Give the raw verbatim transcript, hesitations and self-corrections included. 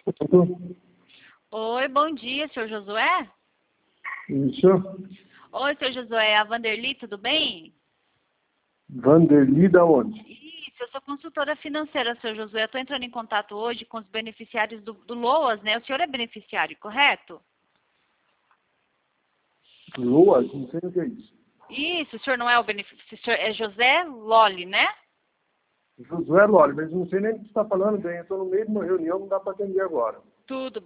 Oi, bom dia, senhor Josué? Isso. Oi, senhor Josué, é a Vanderly, tudo bem? Vanderly da onde? Isso, eu sou consultora financeira, senhor Josué. Eu estou entrando em contato hoje com os beneficiários do, do LOAS, né? O senhor é beneficiário, correto? Loas? Não sei o que é isso. Isso, o senhor não é o beneficiário, o senhor é José Loli, né? Josué Loli, mas não sei nem o que você está falando bem. Eu estou no meio de uma reunião, não dá para atender agora. Tudo